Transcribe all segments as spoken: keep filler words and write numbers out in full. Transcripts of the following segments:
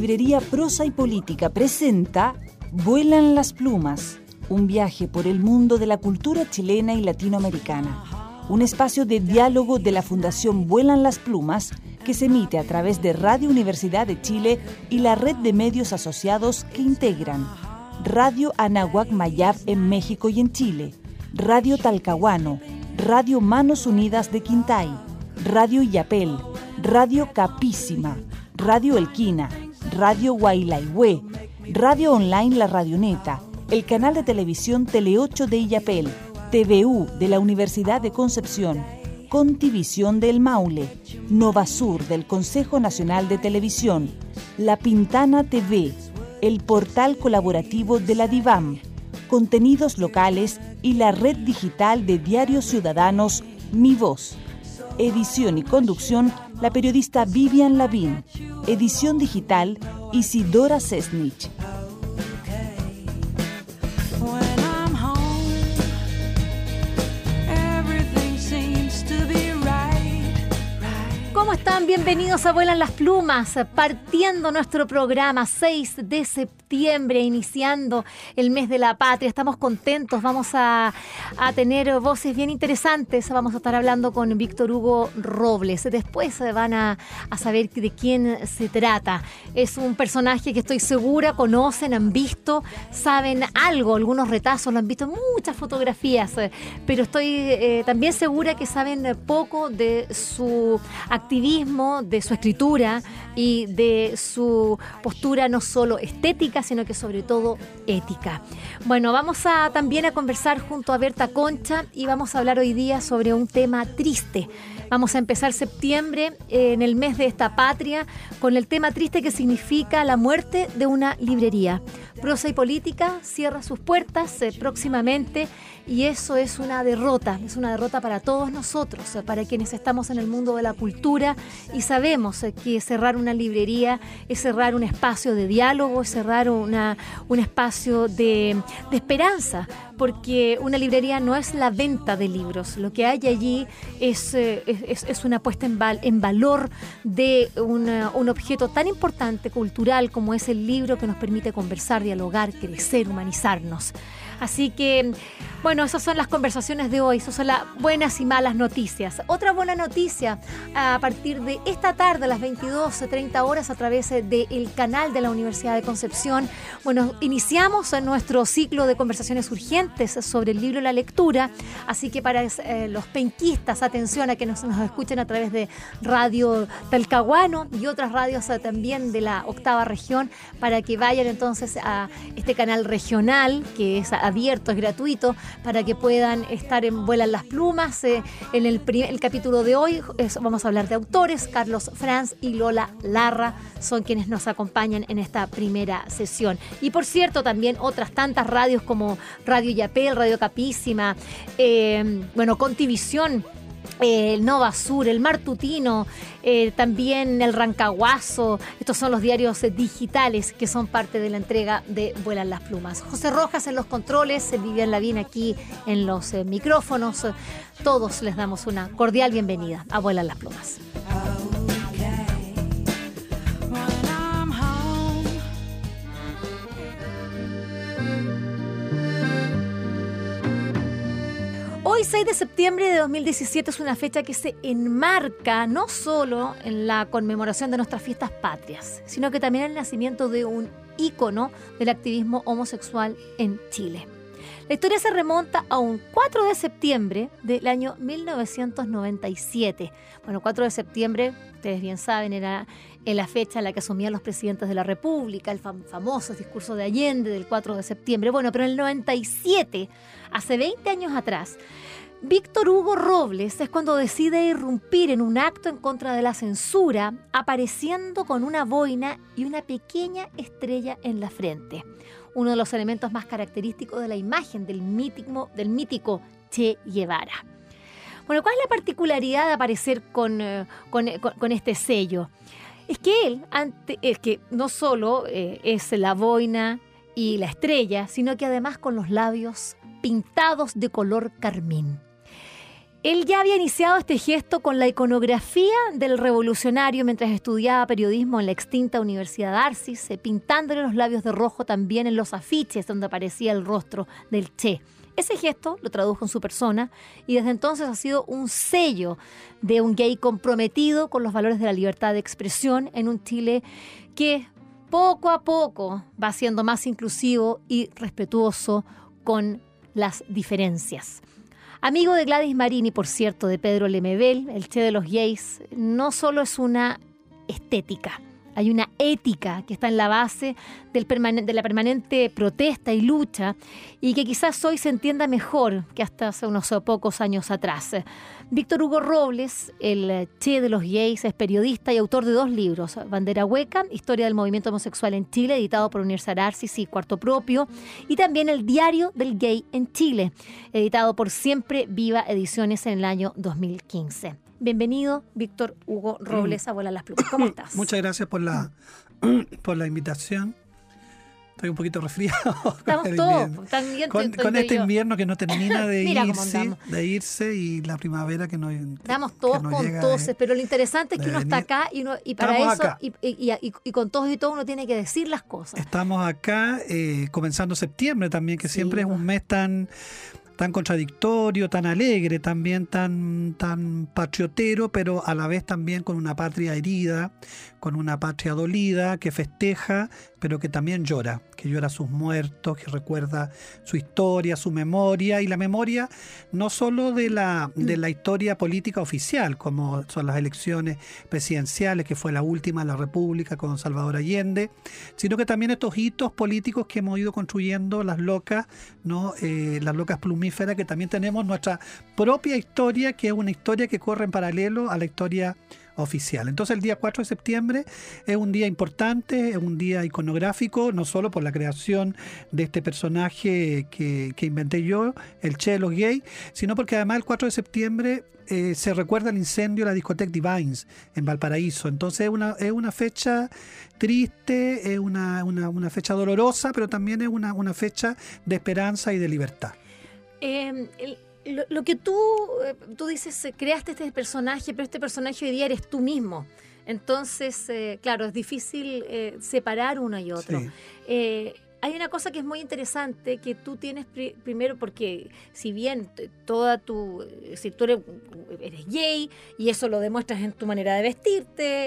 Librería Prosa y Política presenta Vuelan las plumas, un viaje por el mundo de la cultura chilena y latinoamericana. Un espacio de diálogo de la Fundación Vuelan las Plumas que se emite a través de Radio Universidad de Chile y la red de medios asociados que integran Radio Anahuac Mayab en México y en Chile, Radio Talcahuano, Radio Manos Unidas de Quintay, Radio Illapel, Radio Capísima, Radio Elquina, Radio Guaylaihué, Radio Online La Radioneta, el canal de televisión Tele ocho de Illapel, T V U de la Universidad de Concepción, Contivisión del Maule, Novasur del Consejo Nacional de Televisión, La Pintana T V, el portal colaborativo de la DIVAM, contenidos locales y la red digital de diarios ciudadanos Mi Voz. Edición y conducción, la periodista Vivian Lavín. Edición digital, Isidora Sesnich. ¿Cómo están? Bienvenidos a Vuelan las Plumas, partiendo nuestro programa seis de septiembre, iniciando el mes de la patria. Estamos contentos, vamos a, a tener voces bien interesantes. Vamos a estar hablando con Víctor Hugo Robles. Después van a, a saber de quién se trata. Es un personaje que estoy segura conocen, han visto, saben algo, algunos retazos, lo han visto en muchas fotografías, pero estoy eh, también segura que saben poco de su activismo, de su escritura y de su postura no solo estética, sino que sobre todo ética. Bueno, vamos a también a conversar junto a Berta Concha y vamos a hablar hoy día sobre un tema triste. Vamos a empezar septiembre, eh, en el mes de esta patria, con el tema triste que significa la muerte de una librería. Prosa y Política cierra sus puertas eh, próximamente y eso es una derrota, es una derrota para todos nosotros, eh, para quienes estamos en el mundo de la cultura y sabemos eh, que cerrar una librería es cerrar un espacio de diálogo, es cerrar una, un espacio de, de esperanza, porque una librería no es la venta de libros, lo que hay allí es, eh, es, es una puesta en, val, en valor de una, un objeto tan importante cultural como es el libro, que nos permite conversar, dialogar, crecer, humanizarnos. Así que, bueno, esas son las conversaciones de hoy, esas son las buenas y malas noticias. Otra buena noticia, a partir de esta tarde a las veintidós treinta horas a través del canal de la Universidad de Concepción, bueno, iniciamos nuestro ciclo de conversaciones urgentes sobre el libro y la lectura, así que para eh, los penquistas, atención a que nos, nos escuchen a través de Radio Talcahuano y otras radios eh, también de la octava región, para que vayan entonces a este canal regional que es abierto, es gratuito, para que puedan estar en Vuelan las Plumas. Eh, en el, primer, el capítulo de hoy es, vamos a hablar de autores. Carlos Franz y Lola Larra son quienes nos acompañan en esta primera sesión. Y por cierto, también otras tantas radios como Radio Illapel, Radio Capísima, eh, bueno, Contivisión, Eh, el Novasur, el Martutino, eh, también el Rancaguazo. Estos son los diarios eh, digitales que son parte de la entrega de Vuelan las Plumas. José Rojas en los controles, eh, Vivian Lavín aquí en los eh, micrófonos. Todos les damos una cordial bienvenida a Vuelan las Plumas. Hoy, seis de septiembre de dos mil diecisiete, es una fecha que se enmarca no solo en la conmemoración de nuestras fiestas patrias, sino que también en el nacimiento de un ícono del activismo homosexual en Chile. La historia se remonta a un cuatro de septiembre del año mil novecientos noventa y siete. Bueno, cuatro de septiembre, ustedes bien saben, era en la fecha en la que asumían los presidentes de la República, el fam- famoso discurso de Allende del cuatro de septiembre. Bueno, pero en el noventa y siete, hace veinte años atrás, Víctor Hugo Robles es cuando decide irrumpir en un acto en contra de la censura, apareciendo con una boina y una pequeña estrella en la frente. Uno de los elementos más característicos de la imagen del mítico, del mítico Che Guevara. Bueno, ¿cuál es la particularidad de aparecer con, eh, con, con, con este sello? Es que él, ante, es que no solo eh, es la boina y la estrella, sino que además con los labios pintados de color carmín. Él ya había iniciado este gesto con la iconografía del revolucionario mientras estudiaba periodismo en la extinta Universidad de Arcis, eh, pintándole los labios de rojo también en los afiches donde aparecía el rostro del Che. Ese gesto lo tradujo en su persona y desde entonces ha sido un sello de un gay comprometido con los valores de la libertad de expresión en un Chile que poco a poco va siendo más inclusivo y respetuoso con las diferencias. Amigo de Gladys Marini, por cierto, de Pedro Lemebel, el Che de los gays, no solo es una estética, hay una ética que está en la base del permanen- de la permanente protesta y lucha y que quizás hoy se entienda mejor que hasta hace unos pocos años atrás. Víctor Hugo Robles, el Che de los gays, es periodista y autor de dos libros, Bandera Hueca, Historia del movimiento homosexual en Chile, editado por Universidad Arcis y Cuarto Propio, y también El Diario del Gay en Chile, editado por Siempre Viva Ediciones en el año dos mil quince. Bienvenido, Víctor Hugo Robles, a Vuelan las Plumas. ¿Cómo estás? Muchas gracias por la, por la invitación. Estoy un poquito resfriado. Estamos con todos. También con, estoy, con estoy este yo. invierno que no termina de Mira cómo irse, andamos. de irse y la primavera que no Estamos que todos no con llega toses, de- pero lo interesante es que de uno está venir. acá y, uno, y para Estamos eso, acá. y, y- y- y con todos y todo uno tiene que decir las cosas. Estamos acá eh, comenzando septiembre también, que Sí, siempre es pues. un mes tan tan contradictorio, tan alegre, también tan, tan patriotero, pero a la vez también con una patria herida, con una patria dolida, que festeja, pero que también llora, que llora a sus muertos, que recuerda su historia, su memoria, y la memoria no solo de la, de la historia política oficial, como son las elecciones presidenciales, que fue la última de la República con Salvador Allende, sino que también estos hitos políticos que hemos ido construyendo las locas, ¿no? Eh, las locas plumíferas, que también tenemos nuestra propia historia, que es una historia que corre en paralelo a la historia oficial. Entonces el día cuatro de septiembre es un día importante, es un día iconográfico, no solo por la creación de este personaje que, que inventé yo, el Che de los gays, sino porque además el cuatro de septiembre eh, se recuerda el incendio de la discoteca Divines en Valparaíso. Entonces es una, es una fecha triste, es una, una, una fecha dolorosa, pero también es una, una fecha de esperanza y de libertad. Eh, el- lo, lo que tú, eh, tú dices, eh, creaste este personaje, pero este personaje hoy día eres tú mismo. Entonces, eh, claro, es difícil eh, separar uno y otro. Sí. Eh, hay una cosa que es muy interesante que tú tienes pri- primero, porque si bien t- toda tu, eh, si tú eres, eres gay y eso lo demuestras en tu manera de vestirte,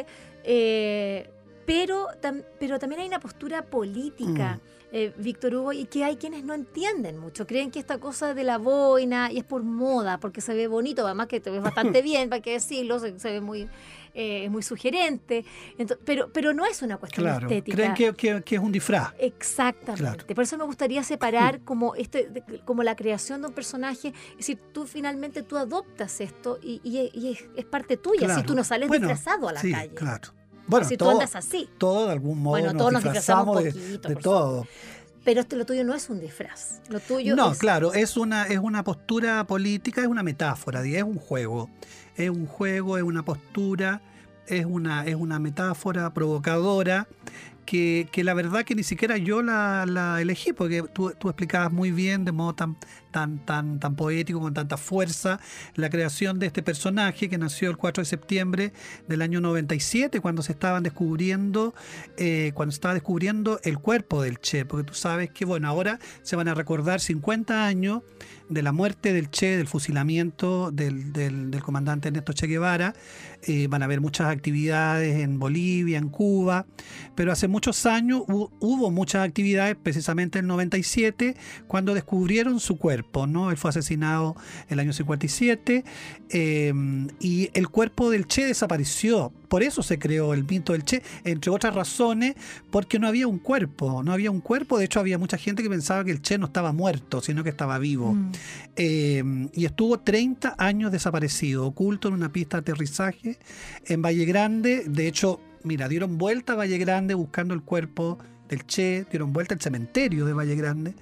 eh, pero, tam- pero también hay una postura política. Mm. Eh, Víctor Hugo, y que hay quienes no entienden mucho, creen que esta cosa de la boina y es por moda, porque se ve bonito, además que te ves bastante bien, para qué decirlo, se, se ve muy, eh, muy sugerente, Ento- pero, pero no es una cuestión Claro, estética. creen que, que, que es un disfraz. Exactamente. Claro. Por eso me gustaría separar como este, de- como la creación de un personaje. Es decir, tú finalmente tú adoptas esto y, y- y es, es parte tuya. Claro. Si tú no sales Bueno, disfrazado a la sí, calle. claro. Bueno, si tú todo, andas así. todo de algún modo Bueno, nos todos nos disfrazamos disfrazamos de, poquito, de por todo. Pero esto, lo tuyo no es un disfraz. Lo tuyo No, es... claro, es una, es una postura política, es una metáfora, es un juego. Es un juego, es una postura, es una, es una metáfora provocadora que, que la verdad que ni siquiera yo la, la elegí, porque tú, tú explicabas muy bien, de modo tan, tan, tan, tan poético, con tanta fuerza, la creación de este personaje que nació el cuatro de septiembre del año noventa y siete, cuando se estaban descubriendo, eh, cuando se estaba descubriendo el cuerpo del Che, porque tú sabes que, bueno, ahora se van a recordar cincuenta años de la muerte del Che, del fusilamiento del, del, del comandante Ernesto Che Guevara. Eh, van a haber muchas actividades en Bolivia, en Cuba, pero hace muchos años hu- hubo muchas actividades, precisamente en el noventa y siete, cuando descubrieron su cuerpo, ¿no? Él fue asesinado en el año cincuenta y siete eh, y el cuerpo del Che desapareció. Por eso se creó el mito del Che, entre otras razones, porque no había un cuerpo, no había un cuerpo. De hecho, había mucha gente que pensaba que el Che no estaba muerto, sino que estaba vivo. Mm. Eh, y estuvo treinta años desaparecido, oculto en una pista de aterrizaje en Valle Grande. De hecho, mira, dieron vuelta a Valle Grande buscando el cuerpo del Che, dieron vuelta al cementerio de Valle Grande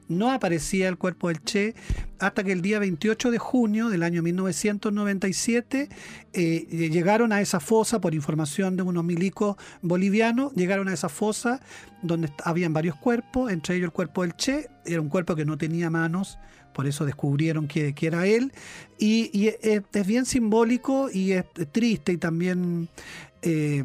no aparecía el cuerpo del Che hasta que el día veintiocho de junio del año mil novecientos noventa y siete eh, llegaron a esa fosa, por información de unos milicos bolivianos, llegaron a esa fosa donde habían varios cuerpos, entre ellos el cuerpo del Che. Era un cuerpo que no tenía manos, por eso descubrieron que, que era él, y, y es, es bien simbólico y es triste y también eh,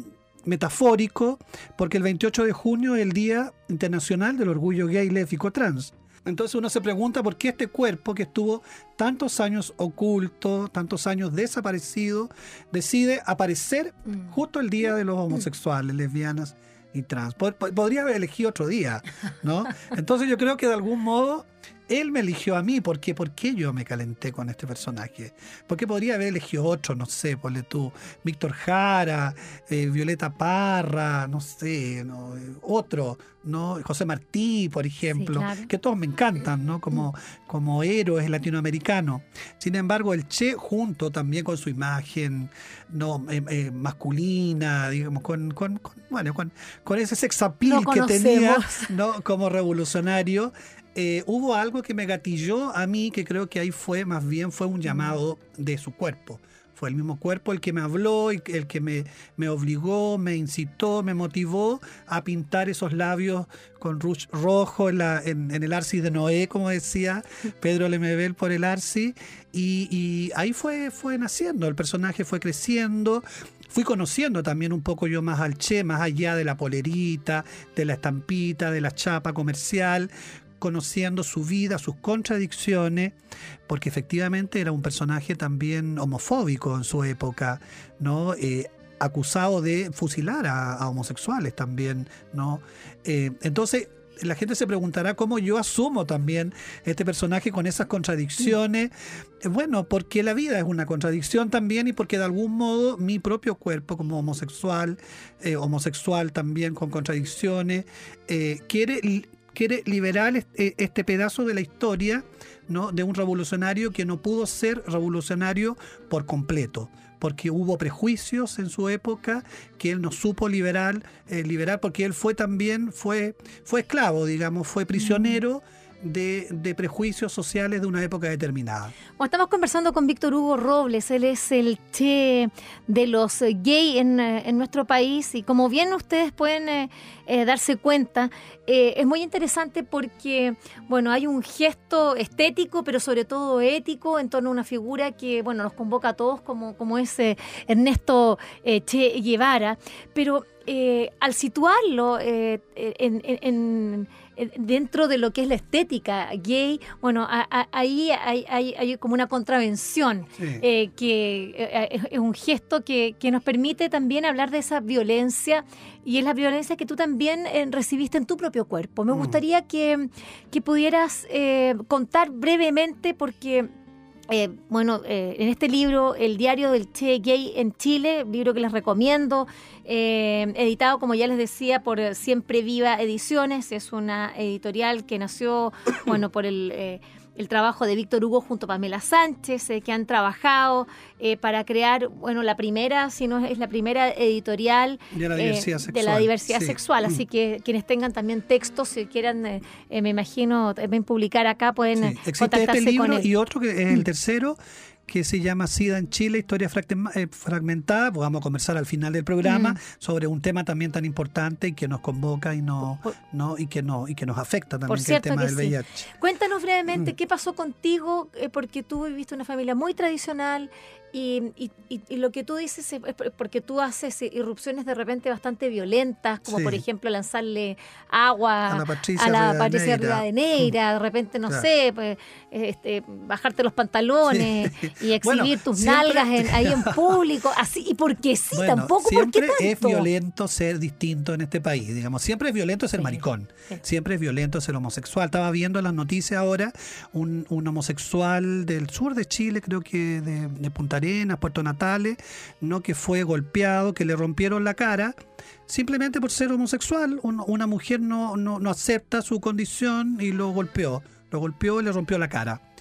metafórico, porque el veintiocho de junio es el Día Internacional del Orgullo Gay, Lésbico, Trans. Entonces uno se pregunta por qué este cuerpo que estuvo tantos años oculto, tantos años desaparecido, decide aparecer mm. justo el día de los homosexuales, lesbianas y trans. Podría haber elegido otro día, ¿no? Entonces yo creo que de algún modo él me eligió a mí. ¿Por qué? ¿Por qué yo me calenté con este personaje? Porque podría haber elegido otro, no sé, ponle tú, Víctor Jara, eh, Violeta Parra, no sé, no, otro, ¿no? José Martí, por ejemplo, sí, claro. Que todos me encantan, ¿no? Como, como héroes latinoamericanos. Sin embargo, el Che, junto también con su imagen, ¿no? Eh, eh, masculina, digamos, con, con, con, bueno, con, con ese sex appeal que tenía, ¿no? Como revolucionario. Eh, hubo algo que me gatilló a mí, que creo que ahí fue, más bien fue un llamado de su cuerpo. Fue el mismo cuerpo el que me habló, el, el que me, me obligó, me incitó, me motivó a pintar esos labios con rouge rojo en, la, en, en el Arcis de Noé, como decía Pedro Lemebel por el Arcis. Y, y ahí fue, fue naciendo, el personaje fue creciendo. Fui conociendo también un poco yo más al Che, más allá de la polerita, de la estampita, de la chapa comercial, conociendo su vida, sus contradicciones, porque efectivamente era un personaje también homofóbico en su época, ¿no? Eh, acusado de fusilar a, a homosexuales también, ¿no? Eh, entonces la gente se preguntará cómo yo asumo también este personaje con esas contradicciones. Eh, bueno, porque la vida es una contradicción también, y porque de algún modo mi propio cuerpo como homosexual, eh, homosexual también con contradicciones, eh, quiere... quiere liberar este, este pedazo de la historia, ¿no? De un revolucionario que no pudo ser revolucionario por completo, porque hubo prejuicios en su época que él no supo liberar, eh, liberar porque él fue también, fue, fue esclavo, digamos, fue prisionero de, de prejuicios sociales de una época determinada. Bueno, estamos conversando con Víctor Hugo Robles. Él es el Che de los gays en, en nuestro país, y como bien ustedes pueden eh, eh, darse cuenta, eh, es muy interesante porque, bueno, hay un gesto estético, pero sobre todo ético, en torno a una figura que, bueno, nos convoca a todos, como, como es eh, Ernesto eh, Che Guevara, pero eh, al situarlo eh, en, en, en dentro de lo que es la estética gay, bueno, a, a, ahí hay, hay, hay como una contravención, sí. eh, que eh, es un gesto que, que nos permite también hablar de esa violencia, y es la violencia que tú también eh, recibiste en tu propio cuerpo. Me mm. gustaría que, que pudieras eh, contar brevemente, porque... Eh, bueno, eh, en este libro, El diario del Che Gay en Chile, libro que les recomiendo, eh, editado, como ya les decía, por Siempre Viva Ediciones. Es una editorial que nació, bueno, por el... Eh, el trabajo de Víctor Hugo junto a Pamela Sánchez, eh, que han trabajado eh, para crear, bueno, la primera, si no es la primera editorial de la diversidad eh, sexual. De la diversidad sí. sexual. Así que quienes tengan también textos, si quieran, eh, eh, me imagino, también publicar acá, pueden sí. Existe contactarse este libro con él. Y otro que es el tercero, que se llama SIDA en Chile, historia fragmentada. Pues vamos a conversar al final del programa mm. sobre un tema también tan importante y que nos convoca y, no, por, no, y, que, no, y que nos afecta también, que es el tema del V I H. Sí. Cuéntanos brevemente mm. qué pasó contigo, eh, porque tú viviste una familia muy tradicional. Y, y, y lo que tú dices es porque tú haces irrupciones de repente bastante violentas, como sí. por ejemplo lanzarle agua a la Patricia, a la Patricia Rivadeneira, de repente, no claro. sé, pues, este, bajarte los pantalones sí. y exhibir bueno, tus siempre... nalgas en, ahí en público, así, y porque sí, bueno, tampoco porque tanto. Siempre es violento ser distinto en este país, digamos, siempre es violento ser sí. maricón, sí. siempre es violento ser homosexual. Estaba viendo las noticias ahora, un, un homosexual del sur de Chile, creo que de, de Punta Arenas, Puerto Natales, no, que fue golpeado, que le rompieron la cara simplemente por ser homosexual. Un, una mujer no, no, no acepta su condición y lo golpeó, lo golpeó y le rompió la cara.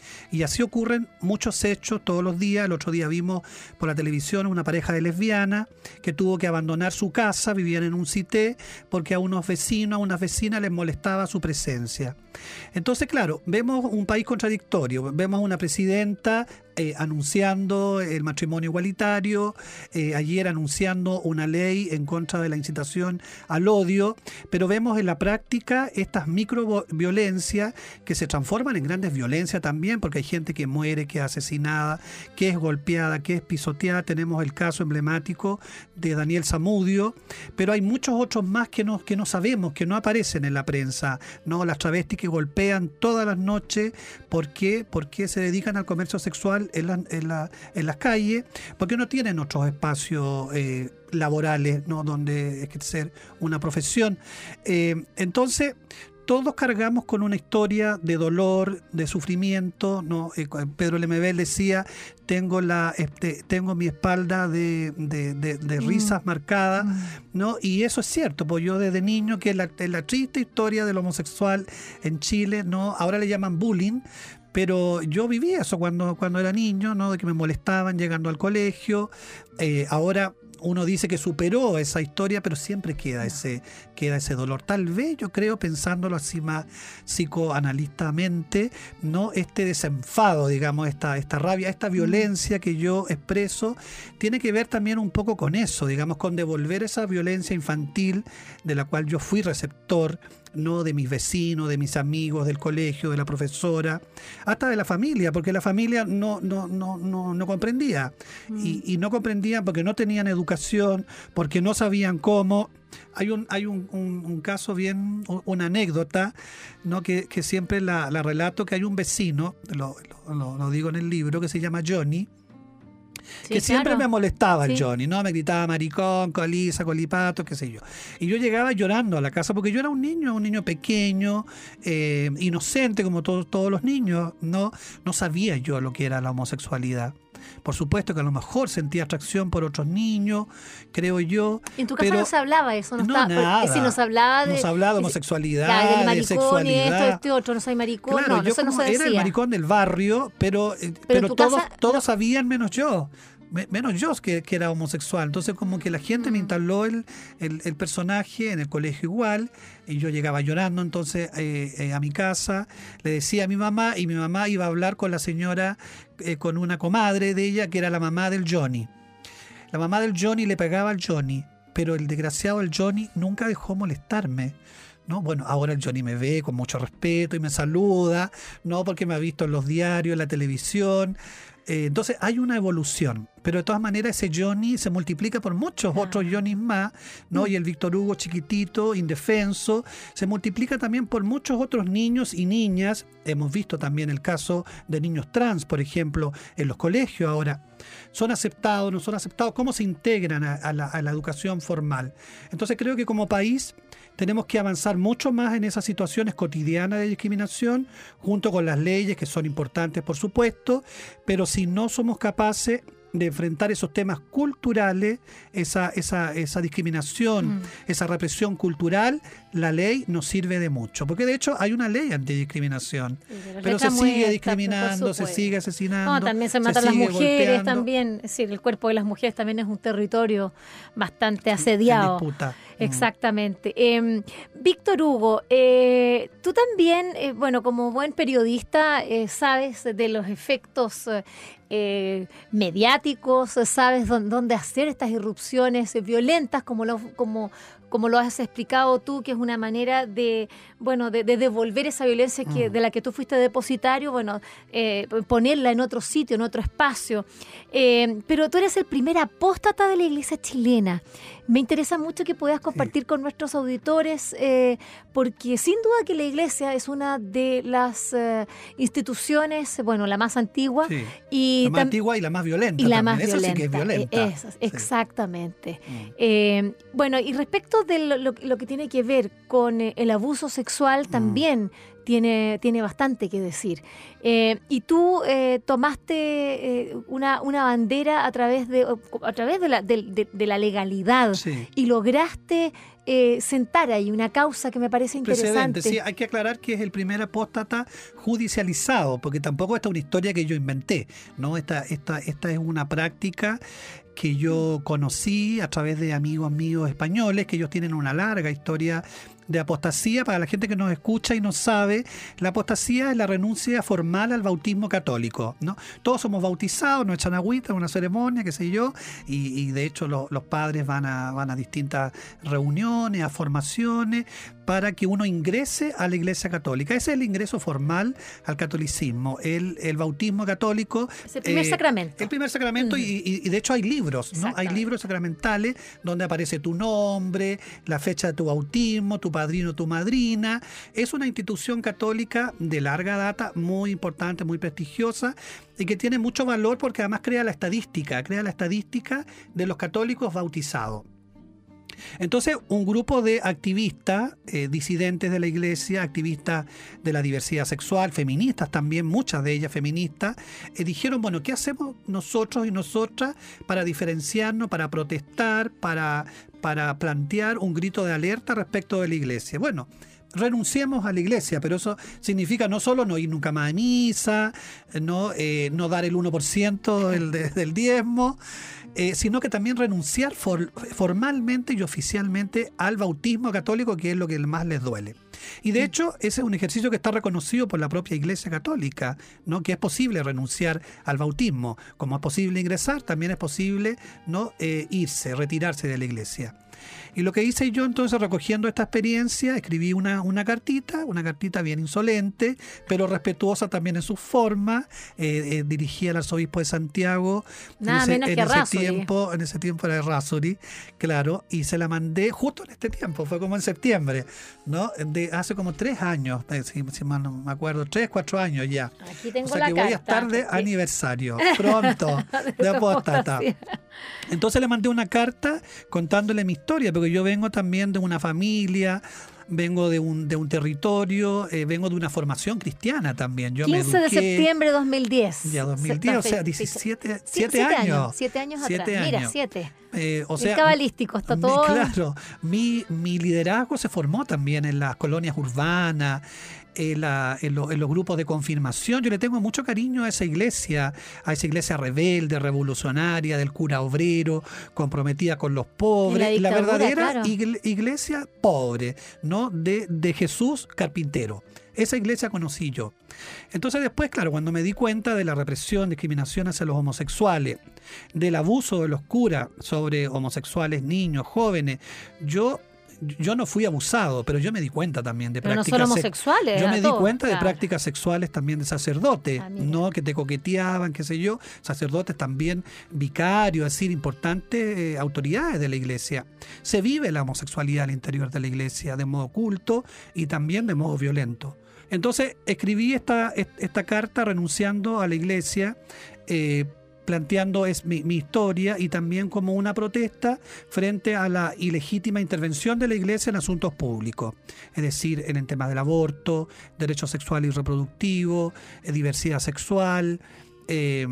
Y así ocurren muchos hechos todos los días. El otro día vimos por la televisión una pareja de lesbianas que tuvo que abandonar su casa, vivían en un cité, porque a unos vecinos, a unas vecinas les molestaba su presencia. Entonces, claro, vemos un país contradictorio, vemos una presidenta eh, anunciando el matrimonio igualitario, eh, ayer anunciando una ley en contra de la incitación al odio, pero vemos en la práctica estas microviolencias que se transforman en grandes violencias también, porque hay gente que muere, que es asesinada, que es golpeada, que es pisoteada. Tenemos el caso emblemático de Daniel Zamudio, pero hay muchos otros más que no, que no sabemos, que no aparecen en la prensa, ¿no? Las travestis que golpean todas las noches. ¿Por qué? Porque se dedican al comercio sexual en, la, en, la, en las calles, porque no tienen otros espacios eh, laborales, ¿no? Donde ejercer una profesión. Eh, entonces, todos cargamos con una historia de dolor, de sufrimiento, ¿no? Eh, Pedro Lemebel decía, tengo la este, tengo mi espalda de, de, de, de risas mm. marcadas, ¿no? Y eso es cierto, pues yo desde niño, que es la, es la triste historia del homosexual en Chile, ¿no? Ahora le llaman bullying, pero yo viví eso cuando, cuando era niño, ¿no? De que me molestaban llegando al colegio. Eh, ahora uno dice que superó esa historia, pero siempre queda ese, queda ese dolor. Tal vez, yo creo, pensándolo así más psicoanalistamente, ¿no? Este desenfado, digamos, esta, esta rabia, esta violencia que yo expreso, tiene que ver también un poco con eso, digamos, con devolver esa violencia infantil de la cual yo fui receptor, ¿no? De mis vecinos, de mis amigos, del colegio, de la profesora, hasta de la familia, porque la familia no, no, no, no, no comprendía. Mm. Y, y no comprendían porque no tenían educación, porque no sabían cómo. Hay un, hay un, un, un caso bien, una anécdota, ¿no? que, que siempre la, la relato, que hay un vecino, lo, lo, lo digo en el libro, que se llama Johnny, que sí, siempre claro. me molestaba el sí. Johnny, ¿no? Me gritaba maricón, colisa, colipato, qué sé yo. Y yo llegaba llorando a la casa porque yo era un niño, un niño pequeño, eh, inocente como todos, todos los niños, ¿no? No sabía yo lo que era la homosexualidad. Por supuesto que a lo mejor sentía atracción por otros niños, creo yo. En tu casa pero no se hablaba eso, no, no estaba, nada. Si nos hablaba de, nos hablaba de homosexualidad, de, de, maricón, de sexualidad. Esto, este otro, no soy maricón, claro, no, yo eso no se era decía. el maricón del barrio, pero, pero, pero todos, casa, todos no. sabían menos yo. Menos yo que, que era homosexual. Entonces como que la gente mm. me instaló el, el, el personaje en el colegio igual, y yo llegaba llorando entonces eh, eh, a mi casa, le decía a mi mamá, y mi mamá iba a hablar con la señora, eh, con una comadre de ella que era la mamá del Johnny. La mamá del Johnny le pegaba al Johnny, pero el desgraciado del Johnny nunca dejó molestarme, ¿no? Bueno, ahora el Johnny me ve con mucho respeto y me saluda, ¿no? Porque me ha visto en los diarios, en la televisión. Eh, entonces hay una evolución, pero de todas maneras ese Johnny se multiplica por muchos ah. otros Johnnys más, ¿no? Mm. Y el Víctor Hugo chiquitito, indefenso, se multiplica también por muchos otros niños y niñas. Hemos visto también el caso de niños trans, por ejemplo, en los colegios ahora. ¿Son aceptados, no son aceptados? ¿Cómo se integran a, a, la, a la educación formal? Entonces creo que como país tenemos que avanzar mucho más en esas situaciones cotidianas de discriminación, junto con las leyes que son importantes, por supuesto, pero si no somos capaces de enfrentar esos temas culturales, esa, esa, esa discriminación, mm. esa represión cultural, la ley no sirve de mucho. Porque de hecho hay una ley antidiscriminación, sí, pero, pero se sigue muerta, discriminando, se sigue asesinando. No, también se matan se las mujeres, golpeando. También, es decir, el cuerpo de las mujeres también es un territorio bastante asediado. En disputa. Exactamente. Eh, Víctor Hugo, eh, tú también, eh, bueno, como buen periodista, eh, sabes de los efectos eh, mediáticos, sabes dónde, dónde hacer estas irrupciones violentas, como lo, como, como lo has explicado tú, que es una manera de, bueno, de, de devolver esa violencia que, de la que tú fuiste depositario, bueno, eh, ponerla en otro sitio, en otro espacio. Eh, pero tú eres el primer apóstata de la Iglesia chilena. Me interesa mucho que puedas compartir sí. con nuestros auditores, eh, porque sin duda que la Iglesia es una de las eh, instituciones, bueno, la más antigua. Sí. Y la más antigua y la más violenta. Y la también. más Esa violenta. sí que es violenta. Esa, sí. Exactamente. Mm. Eh, bueno, y respecto de lo, lo, lo que tiene que ver con eh, el abuso sexual, también mm. tiene, tiene bastante que decir. Eh, y tú eh, tomaste eh, una, una bandera a través de, a través de, la, de, de, de la legalidad. Sí. Y lograste eh, sentar ahí una causa que me parece interesante. Sí, hay que aclarar que es el primer apóstata judicializado, porque tampoco esta es una historia que yo inventé, ¿no? Esta, esta, esta es una práctica que yo conocí a través de amigos míos españoles, que ellos tienen una larga historia de apostasía. Para la gente que nos escucha y no sabe, la apostasía es la renuncia formal al bautismo católico, ¿no? Todos somos bautizados, nos echan agüita, una ceremonia, qué sé yo, y, y de hecho lo, los padres van a, van a distintas reuniones, a formaciones, para que uno ingrese a la Iglesia Católica. Ese es el ingreso formal al catolicismo, el, el bautismo católico. Es el primer eh, sacramento. El primer sacramento, mm. y, y de hecho hay libros, ¿no? Hay libros sacramentales donde aparece tu nombre, la fecha de tu bautismo, tu padrino, tu madrina. Es una institución católica de larga data, muy importante, muy prestigiosa, y que tiene mucho valor porque además crea la estadística, crea la estadística de los católicos bautizados. Entonces, un grupo de activistas, eh, disidentes de la Iglesia, activistas de la diversidad sexual, feministas también, muchas de ellas feministas, eh, dijeron, bueno, ¿qué hacemos nosotros y nosotras para diferenciarnos, para protestar, para, para plantear un grito de alerta respecto de la Iglesia? Bueno, renunciemos a la Iglesia, pero eso significa no solo no ir nunca más a misa, no, eh, no dar el uno por ciento del, del diezmo, eh, sino que también renunciar for, formalmente y oficialmente al bautismo católico, que es lo que más les duele. Y de hecho, ese es un ejercicio que está reconocido por la propia Iglesia Católica, ¿no? Que es posible renunciar al bautismo. Como es posible ingresar, también es posible, ¿no? eh, irse, retirarse de la Iglesia. Y lo que hice yo entonces, recogiendo esta experiencia, escribí una, una cartita, una cartita bien insolente, pero respetuosa también en su forma, eh, eh, dirigí al arzobispo de Santiago. Nada en ese, menos en que a ese Errázuriz. tiempo, en ese tiempo era Errázuriz, claro, y se la mandé justo en este tiempo, fue como en septiembre, ¿no? De hace como tres años, si, si mal no me acuerdo, tres, cuatro años ya. Aquí tengo o sea la que carta. voy a estar de Sí. aniversario, pronto, de apóstata. Entonces le mandé una carta contándole mi historia, porque yo vengo también de una familia, vengo de un, de un territorio, eh, vengo de una formación cristiana también. Yo quince me de eduqué, septiembre de dos mil diez. Ya dos mil diez, o sea, diecisiete, siete años. años. Siete años siete atrás. años. Mira, siete. Eh, o el sea, cabalístico, está mi, todo. Claro, mi, mi liderazgo se formó también en las colonias urbanas, en, la, en, lo, en los grupos de confirmación. Yo le tengo mucho cariño a esa iglesia, a esa iglesia rebelde, revolucionaria, del cura obrero, comprometida con los pobres, la, la verdadera claro. iglesia pobre, ¿no? De, de Jesús Carpintero. Esa iglesia conocí yo. Entonces después, claro, cuando me di cuenta de la represión, discriminación hacia los homosexuales, del abuso de los curas sobre homosexuales, niños, jóvenes, yo... Yo no fui abusado, pero yo me di cuenta también de pero prácticas no solo homosexuales. Yo me todo, di cuenta claro. de prácticas sexuales también de sacerdotes, ah, no que te coqueteaban, qué sé yo, sacerdotes también vicarios, es decir, importantes eh, autoridades de la iglesia. Se vive la homosexualidad al interior de la iglesia de modo oculto y también de modo violento. Entonces escribí esta, esta carta renunciando a la iglesia, eh, planteando es mi, mi historia y también como una protesta frente a la ilegítima intervención de la Iglesia en asuntos públicos, es decir, en el tema del aborto, derecho sexual y reproductivo, eh, diversidad sexual. Eh,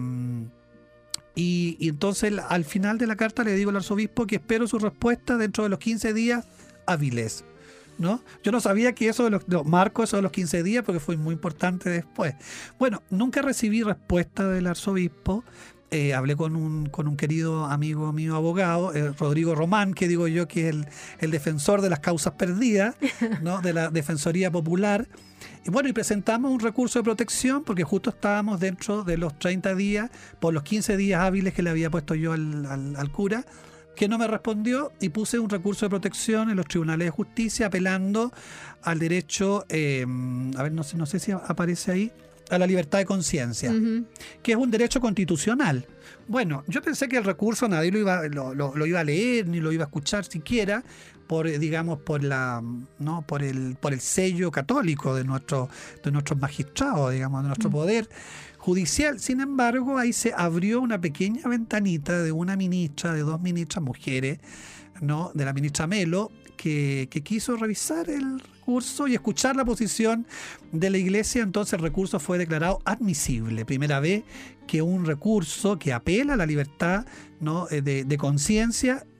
y, y entonces al final de la carta le digo al arzobispo que espero su respuesta dentro de los quince días hábiles. ¿No? Yo no sabía que eso de los, no, marco eso de los quince días porque fue muy importante después. Bueno, nunca recibí respuesta del arzobispo. Eh, hablé con un, con un querido amigo mío abogado, eh, Rodrigo Román, que digo yo que es el, el defensor de las causas perdidas, ¿no? De la Defensoría Popular. Y bueno, y presentamos un recurso de protección porque justo estábamos dentro de los treinta días, por los quince días hábiles que le había puesto yo al, al, al cura, que no me respondió, y puse un recurso de protección en los tribunales de justicia apelando al derecho, eh, a ver, no sé, no sé si aparece ahí, a la libertad de conciencia, uh-huh. que es un derecho constitucional. Bueno, yo pensé que el recurso nadie lo iba, lo, lo, lo iba a leer ni lo iba a escuchar siquiera por, digamos, por la, no, por el, por el sello católico de nuestro, de nuestros magistrados, digamos, de nuestro uh-huh. poder judicial. Sin embargo, ahí se abrió una pequeña ventanita de una ministra, de dos ministras mujeres, ¿no? De la ministra Melo, que, que quiso revisar el recurso y escuchar la posición de la Iglesia. Entonces el recurso fue declarado admisible. Primera vez que un recurso que apela a la libertad, ¿no? de, de conciencia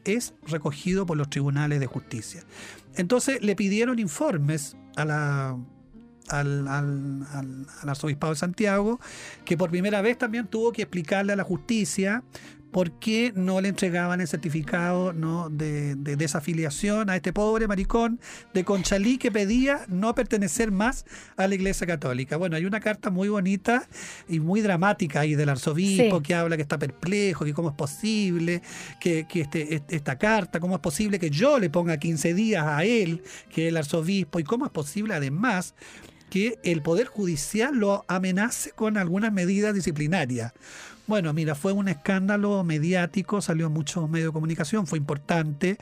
es recogido por los tribunales de justicia. Entonces le pidieron informes a la... Al, al, al, al arzobispado de Santiago, que por primera vez también tuvo que explicarle a la justicia por qué no le entregaban el certificado, ¿no?, de, de desafiliación a este pobre maricón de Conchalí que pedía no pertenecer más a la Iglesia Católica. Bueno, hay una carta muy bonita y muy dramática ahí del arzobispo, sí, que habla que está perplejo, que cómo es posible que, que este, esta carta, cómo es posible que yo le ponga quince días a él, que es el arzobispo, y cómo es posible además que el Poder Judicial lo amenace con algunas medidas disciplinarias. Bueno, mira, fue un escándalo mediático, salió en muchos medios de comunicación, fue importante.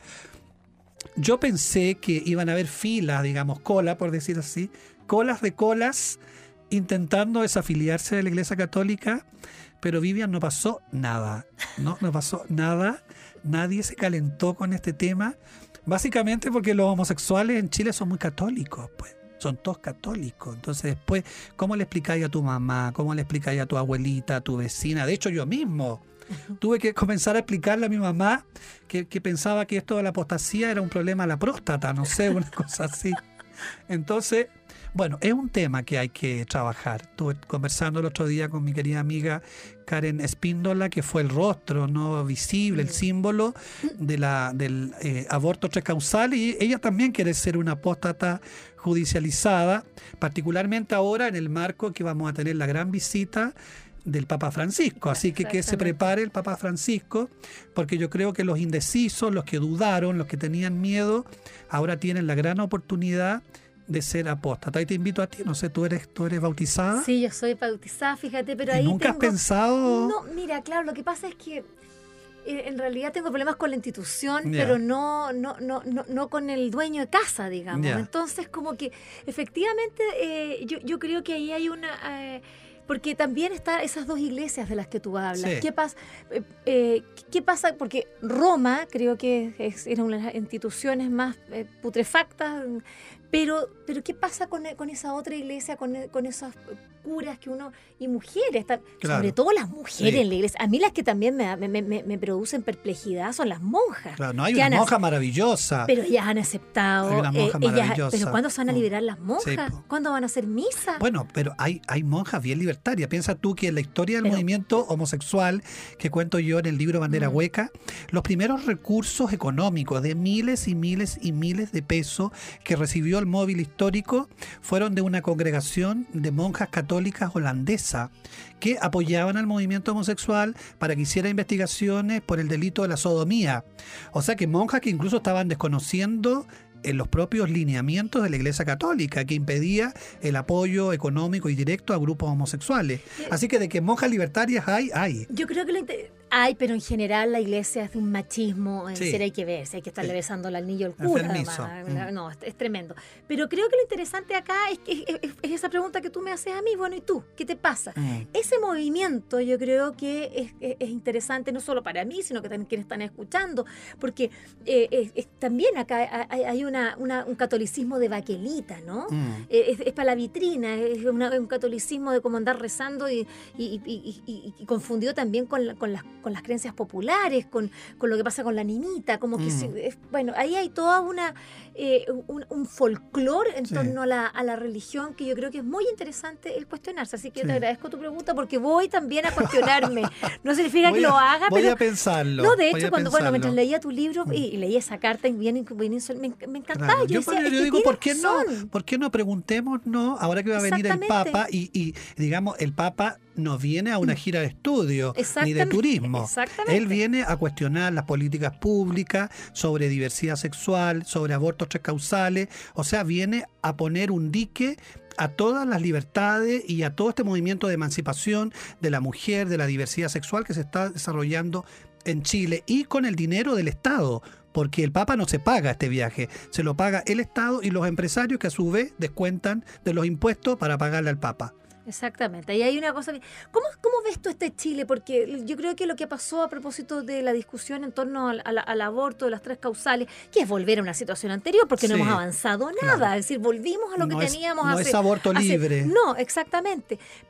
Yo pensé que iban a haber filas, digamos, cola, por decir así, colas de colas intentando desafiliarse de la Iglesia Católica, pero Vivian, no pasó nada, no, no pasó nada, nadie se calentó con este tema, básicamente porque los homosexuales en Chile son muy católicos, pues. Son todos católicos. Entonces después, ¿cómo le explicáis a tu mamá? ¿Cómo le explicáis a tu abuelita, a tu vecina? De hecho, yo mismo uh-huh. tuve que comenzar a explicarle a mi mamá que, que pensaba que esto de la apostasía era un problema a la próstata, no sé, una cosa así. Entonces, bueno, es un tema que hay que trabajar. Estuve conversando el otro día con mi querida amiga Karen Espíndola, que fue el rostro no visible, el símbolo de la, del eh, aborto tres causal, y ella también quiere ser una apóstata judicializada, particularmente ahora en el marco que vamos a tener la gran visita del Papa Francisco, así que que se prepare el Papa Francisco, porque yo creo que los indecisos, los que dudaron, los que tenían miedo, ahora tienen la gran oportunidad de ser apóstata. Y te invito a ti, no sé, ¿tú eres, tú eres bautizada? Sí, yo soy bautizada, fíjate, pero ahí ¿Nunca tengo... has pensado...? No, mira, claro, lo que pasa es que eh, en realidad tengo problemas con la institución, yeah. pero no, no, no, no, no con el dueño de casa, digamos. Yeah. Entonces, como que efectivamente eh, yo, yo creo que ahí hay una... Eh, porque también están esas dos iglesias de las que tú hablas. Sí. ¿Qué pasa? Eh, eh, ¿Qué pasa? Porque Roma creo que es, era una de las instituciones más eh, putrefactas, pero, pero ¿qué pasa con, con esa otra iglesia, con, con esas curas que uno... y mujeres, claro. sobre todo las mujeres sí. en la iglesia. A mí las que también me, me, me, me producen perplejidad son las monjas. Claro, no hay una monja maravillosa. Pero ellas han aceptado. Hay una monja eh, ellas, maravillosa. ¿Pero cuándo se van a liberar las monjas? Sí, ¿Cuándo van a hacer misa? Bueno, pero hay, hay monjas bien libertarias. Piensa tú que en la historia del pero, movimiento homosexual, que cuento yo en el libro Bandera mm. Hueca, los primeros recursos económicos de miles y miles y miles de pesos que recibió el móvil histórico fueron de una congregación de monjas católicas holandesas que apoyaban al movimiento homosexual para que hiciera investigaciones por el delito de la sodomía. O sea que monjas que incluso estaban desconociendo en los propios lineamientos de la Iglesia Católica, que impedía el apoyo económico y directo a grupos homosexuales. Así que de que monjas libertarias hay, hay. Yo creo que lo inter- hay, pero en general la Iglesia es de un machismo, en Sí. serio hay que ver, si hay que estarle Sí. besando al anillo al cura. Enfermizo. Además, Mm. no, es, es tremendo. Pero creo que lo interesante acá es, es, es, es esa pregunta que tú me haces a mí, bueno, ¿y tú? ¿Qué te pasa? Mm. Ese movimiento yo creo que es, es, es interesante no solo para mí, sino que también quienes están escuchando, porque eh, es, es, también acá hay, hay una, una, un catolicismo de baquelita, ¿no? Mm. Eh, es, es para la vitrina, es una, un catolicismo de como andar rezando y, y, y, y, y, y confundido también con, la, con, las, con las creencias populares, con, con lo que pasa con la ninita, como que, mm. si, es, bueno, ahí hay toda una, eh, un, un folclore en sí. torno a la, a la religión que yo creo que es muy interesante el cuestionarse, así que sí. te agradezco tu pregunta porque voy también a cuestionarme, no significa voy que a, lo haga, voy pero... a pensarlo. No, de hecho, cuando, pensarlo. bueno, mientras leía tu libro mm. y, y leí esa carta, bien, bien, me, me encantaba, claro. yo, yo, decía, yo, yo digo, ¿por qué no? ¿Por qué no preguntemos, no? Ahora que va a venir el Papa y, y digamos, el Papa no viene a una gira de estudio ni de turismo. Él viene a cuestionar las políticas públicas sobre diversidad sexual, sobre abortos tres causales, o sea, viene a poner un dique a todas las libertades y a todo este movimiento de emancipación de la mujer, de la diversidad sexual que se está desarrollando en Chile y con el dinero del Estado. Porque el Papa no se paga este viaje, se lo paga el Estado y los empresarios que a su vez descuentan de los impuestos para pagarle al Papa. Exactamente, y hay una cosa... ¿Cómo, ¿Cómo ves tú este Chile? Porque yo creo que lo que pasó a propósito de la discusión en torno al, al, al aborto de las tres causales, que es volver a una situación anterior, porque sí, no hemos avanzado nada, claro. Es decir, volvimos a lo que no teníamos es, no hace... es aborto hace, libre. No, exactamente, pero...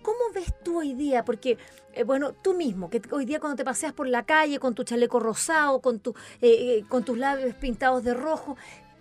¿Cómo ves tú hoy día? Porque, eh, bueno, tú mismo, que hoy día cuando te paseas por la calle con tu chaleco rosado, con, tu, eh, eh, con tus labios pintados de rojo,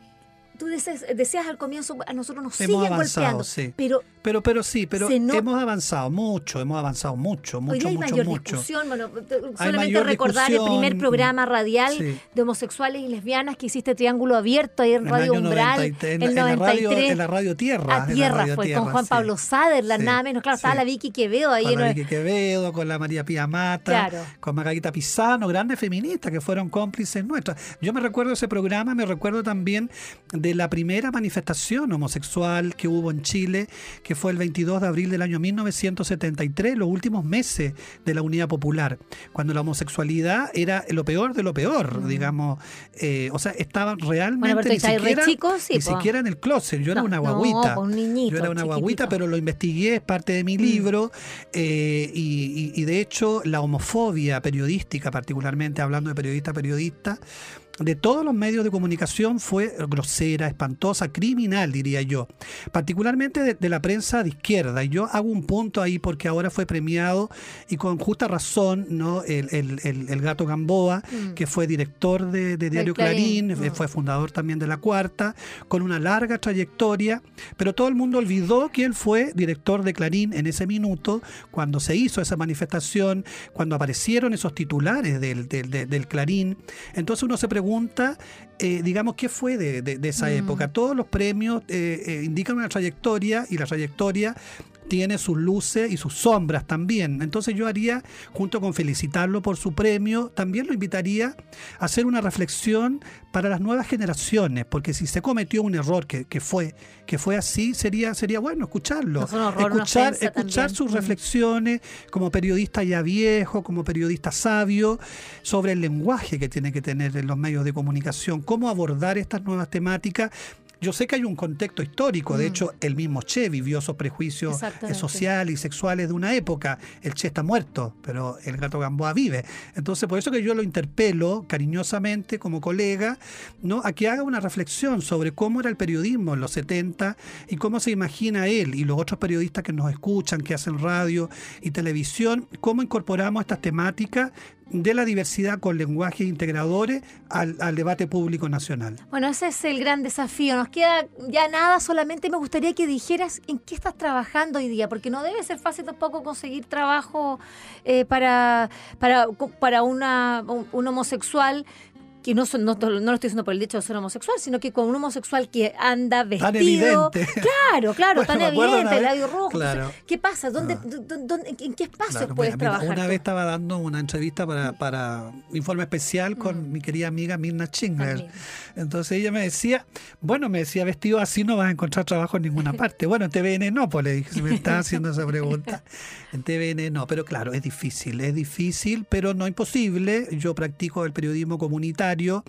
tú deseas, decías al comienzo, a nosotros nos hemos siguen avanzado, golpeando. Sí. Pero, pero, pero sí, pero no... hemos avanzado mucho, hemos avanzado mucho, mucho, hoy día hay mucho, mayor mucho. discusión. Bueno, Hay solamente recordar el primer programa radial sí. de homosexuales y lesbianas que hiciste Triángulo Abierto ahí en, en Radio Umbral, noventa, en, el en noventa y tres. La radio, en la Radio Tierra. A Tierra radio fue, Tierra, con Juan sí. Pablo Saderland, Sí, nada menos. Claro, sí. estaba la Vicky Quevedo ahí. Con en la el... Vicky Quevedo, con la María Pía Mata, claro. con Margarita Pizano, grandes feministas que fueron cómplices nuestras. Yo me recuerdo ese programa, me recuerdo también de la primera manifestación homosexual que hubo en Chile, que fue el veintidós de abril del año mil novecientos setenta y tres, los últimos meses de la Unidad Popular, cuando la homosexualidad era lo peor de lo peor, mm. digamos, eh, o sea, estaban realmente bueno, ni, siquiera, chico, sí, ni siquiera en el closet. Yo no, era una guaguita, no, un niñito, yo era una chiquitito. guaguita, pero lo investigué, es parte de mi libro, mm. eh, y, y, y de hecho la homofobia periodística, particularmente hablando de periodista a periodista, de todos los medios de comunicación fue grosera, espantosa, criminal, diría yo. Particularmente de, de la prensa de izquierda. Y yo hago un punto ahí porque ahora fue premiado y con justa razón, ¿no? El, el, el, el Gato Gamboa, mm. que fue director de, de Diario Clarín, Clarín mm. fue fundador también de La Cuarta, con una larga trayectoria, pero todo el mundo olvidó que él fue director de Clarín en ese minuto, cuando se hizo esa manifestación, cuando aparecieron esos titulares del, del, del, del Clarín. Entonces uno se pregunta pregunta, eh, digamos, ¿qué fue de, de, de esa mm. época? Todos los premios eh, eh, indican una trayectoria y la trayectoria tiene sus luces y sus sombras también. Entonces yo haría, junto con felicitarlo por su premio, también lo invitaría a hacer una reflexión para las nuevas generaciones, porque si se cometió un error que, que fue que fue así, sería sería bueno escucharlo, no horror, escuchar escuchar sus mm. reflexiones como periodista ya viejo, como periodista sabio, sobre el lenguaje que tiene que tener en los medios de comunicación, cómo abordar estas nuevas temáticas. Yo sé que hay un contexto histórico, de mm. hecho el mismo Che vivió esos prejuicios sociales y sexuales de una época. El Che está muerto, pero el Gato Gamboa vive. Entonces por eso que yo lo interpelo cariñosamente como colega, ¿no? A que haga una reflexión sobre cómo era el periodismo en los setenta y cómo se imagina él y los otros periodistas que nos escuchan, que hacen radio y televisión, cómo incorporamos estas temáticas de la diversidad con lenguajes integradores al, al debate público nacional. Bueno, ese es el gran desafío. Nos queda ya nada, solamente me gustaría que dijeras en qué estás trabajando hoy día, porque no debe ser fácil tampoco conseguir trabajo eh, para, para, para una, un, un homosexual que no, son, no, no lo estoy diciendo por el hecho de ser homosexual, sino que con un homosexual que anda vestido. Tan evidente. Claro, claro, bueno, tan evidente, el labio rojo. Claro. ¿Qué pasa? ¿Dónde, Ah. dónde, dónde, ¿En qué espacios Claro, puedes mira, trabajar? Una tú? vez estaba dando una entrevista para, para Informe Especial con mm. mi querida amiga Mirna Schingler. También. Entonces ella me decía, bueno, me decía, vestido así no vas a encontrar trabajo en ninguna parte. Bueno, en T V N no, pues le dije, si me estaba haciendo esa pregunta. En T V N no, pero claro, es difícil, es difícil, pero no imposible. Yo practico el periodismo comunitario,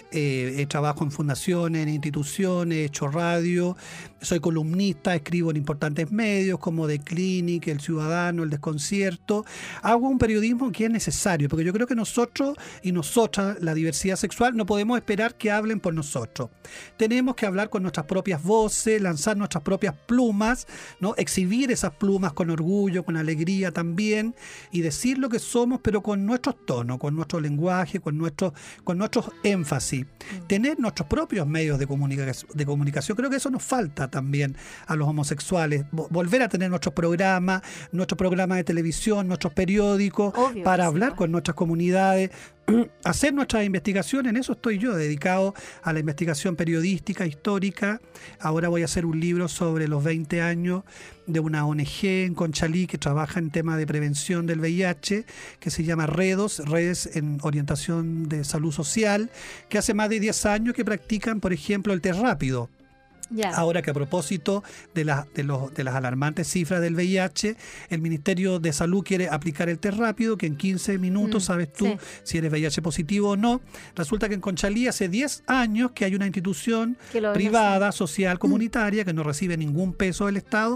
eh, trabajo en fundaciones, en instituciones, he hecho radio, soy columnista, escribo en importantes medios como The Clinic, El Ciudadano, El Desconcierto. Hago un periodismo que es necesario, porque yo creo que nosotros y nosotras, la diversidad sexual, no podemos esperar que hablen por nosotros. Tenemos que hablar con nuestras propias voces, lanzar nuestras propias plumas, ¿no? Exhibir esas plumas con orgullo, con alegría también, y decir lo que somos, pero con nuestros tonos, con nuestro lenguaje, con nuestros con nuestros énfasis. Mm. Tener nuestros propios medios de comunicación, de comunicación, creo que eso nos falta también a los homosexuales. Volver a tener nuestros programas, nuestros programas de televisión, nuestros periódicos, obvio, para hablar sí, con nuestras comunidades, hacer nuestras investigaciones. En eso estoy yo, dedicado a la investigación periodística, histórica. Ahora voy a hacer un libro sobre los veinte años de una O N G en Conchalí que trabaja en temas de prevención del V I H, que se llama REDOS, Redes en Orientación de Salud Social, que hace más de diez años que practican, por ejemplo, el test rápido. Yeah. Ahora que a propósito de, la, de, los, de las alarmantes cifras del V I H, el Ministerio de Salud quiere aplicar el test rápido, que en quince minutos mm, sabes tú sí. si eres V I H positivo o no. Resulta que en Conchalí hace diez años que hay una institución privada, social, comunitaria, mm. que no recibe ningún peso del Estado,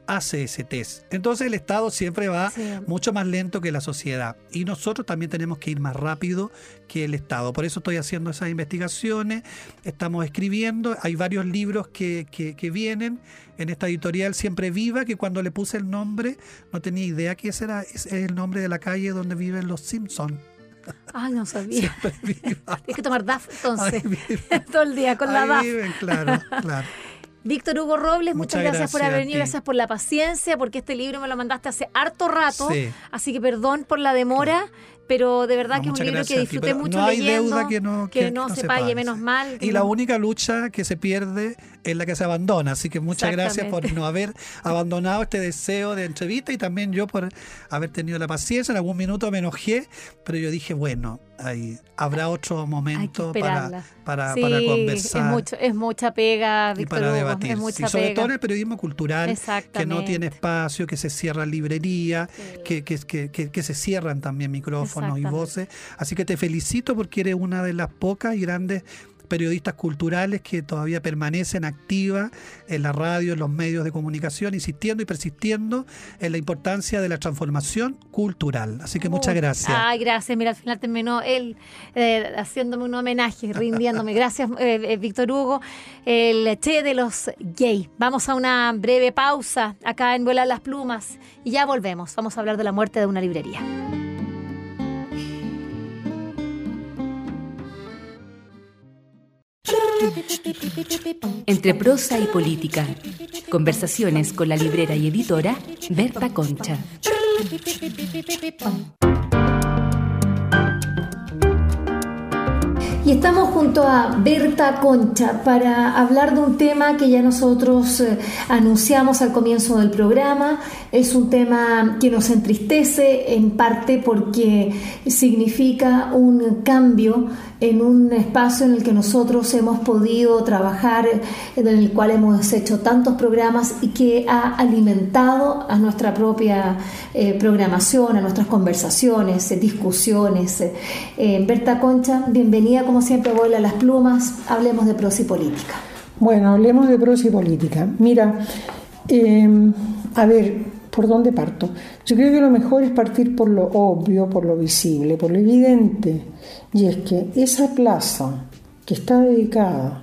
hace ese test. Entonces el Estado siempre va Sí. mucho más lento que la sociedad. Y nosotros también tenemos que ir más rápido que el Estado. Por eso estoy haciendo esas investigaciones, estamos escribiendo. Hay varios libros que, que, que vienen en esta editorial Siempre Viva, que cuando le puse el nombre no tenía idea que ese era es el nombre de la calle donde viven los Simpsons. Ay, no sabía. Siempre Viva. Tienes que tomar D A F entonces. Ahí viven. Todo el día con la Ahí D A F. viven, claro, claro. Víctor Hugo Robles, muchas, Muchas gracias, por gracias haber a venido, ti. gracias por la paciencia, porque este libro me lo mandaste hace harto rato, Sí. así que perdón por la demora, pero de verdad No, que es un muchas libro gracias que a ti, disfruté pero mucho no hay leyendo, deuda que no, que no se pague, menos mal. Y que la no- única lucha que se pierde es la que se abandona. Así que muchas gracias por Exactamente. no haber abandonado este deseo de entrevista y también yo por haber tenido la paciencia. En algún minuto me enojé, pero yo dije, bueno, ahí habrá otro momento para, esperarla. para, Sí, para es, conversar mucho, es mucha pega, y Víctor para Hugo, debatir. es mucha Y sobre pega. todo en el periodismo cultural, que Exactamente. no tiene espacio, que se cierran librerías, Sí. que, que, que, que, que se cierran también micrófonos y Exactamente. voces. Así que te felicito porque eres una de las pocas y grandes periodistas culturales que todavía permanecen activas en la radio, en los medios de comunicación, insistiendo y persistiendo en la importancia de la transformación cultural. Así que muchas Uy, gracias. Ay, gracias. Mira, al final terminó él eh, haciéndome un homenaje, rindiéndome. Gracias, eh, eh, Víctor Hugo, el Che de los Gay. Vamos a una breve pausa acá en Vuelan las Plumas y ya volvemos. Vamos a hablar de la muerte de una librería. Entre prosa y política. Conversaciones con la librera y editora Berta Concha. Y estamos junto a Berta Concha para hablar de un tema que ya nosotros eh, anunciamos al comienzo del programa. Es un tema que nos entristece en parte porque significa un cambio en un espacio en el que nosotros hemos podido trabajar, en el cual hemos hecho tantos programas y que ha alimentado a nuestra propia eh, programación, a nuestras conversaciones, eh, discusiones. Eh, Berta Concha, bienvenida como siempre a Vuelan las Plumas. Hablemos de prosa y política. Bueno, hablemos de prosa y política. Mira, eh, a ver, ¿por dónde parto? Yo creo que lo mejor es partir por lo obvio, por lo visible, por lo evidente. Y es que esa plaza que está dedicada